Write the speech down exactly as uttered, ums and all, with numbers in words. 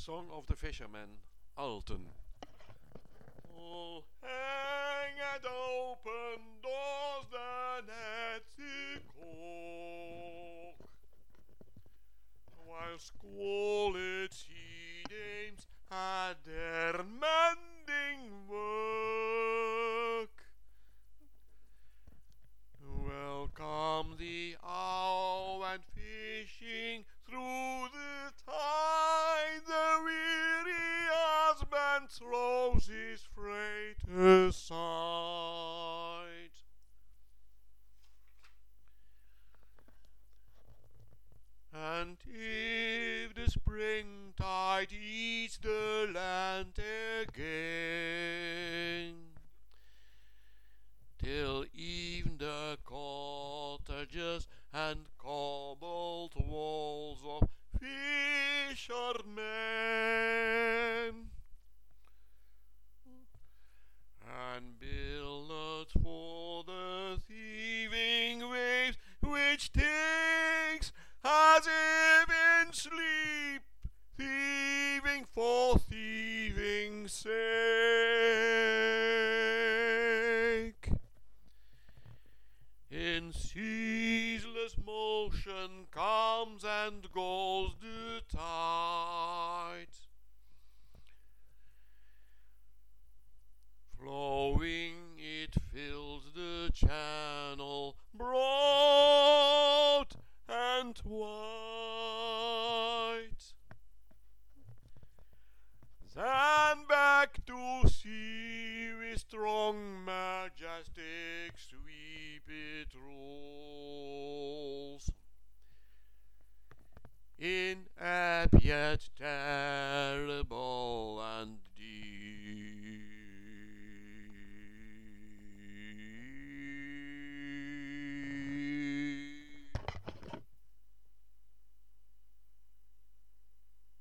Song of the Fisherman, Alton. Oh, hang at open doors the nets cock, while squalid sea dames at their mending work. Welcome the owl and fishing through the tide, the weary husband throws his freight aside. And if the springtide eats the land again, till even the cottages and cobbled walls of fishermen and billets for the thieving waves which takes as if in sleep, thieving for thieving's sake. In ceaseless motion comes and goes the tide, flowing it fills the channel broad and wide. Then back to sea with strong majestic sweep it rolls, in ebb yet terrible